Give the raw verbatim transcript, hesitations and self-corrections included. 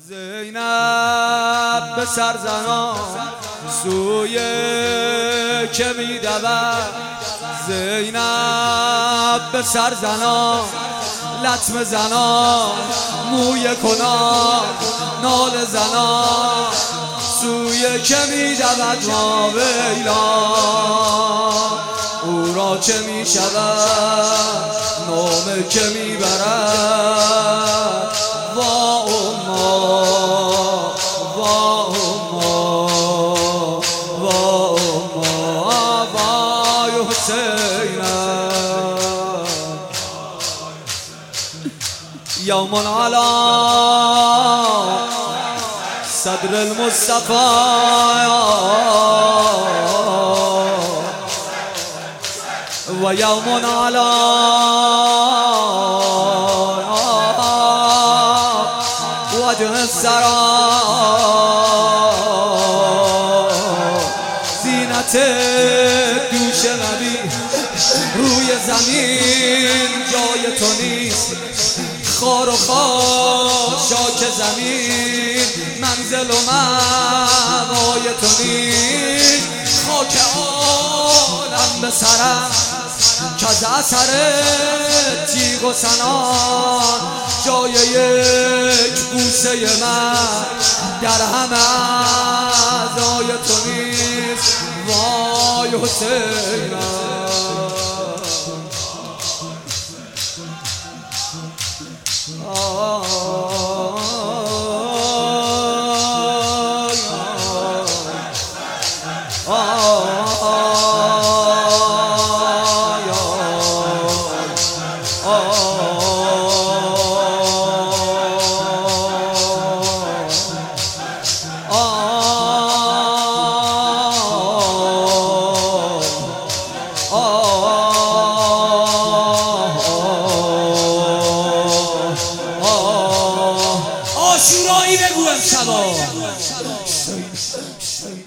زینب به سرزنان سوی که می دود، زینب به سرزنان لطمه زنان موی کنان نال زنان سوی که می دود ما ویلا او را چه می شود نامه که می برد وا اما وا اما وا اما وای حسینم یوم علی صدر المصطفى و یوم علی وجه السرا زینت دوش نبی روی زمین جای تو نیست، خار و خاشاک زمین منزل و مأوای تو نیست، خاک عالم به سرم کز اثر تیغ و سنان جای یک بوسه من در همه اعضای تو نیست وای حسینم آشورایی بگو امشبا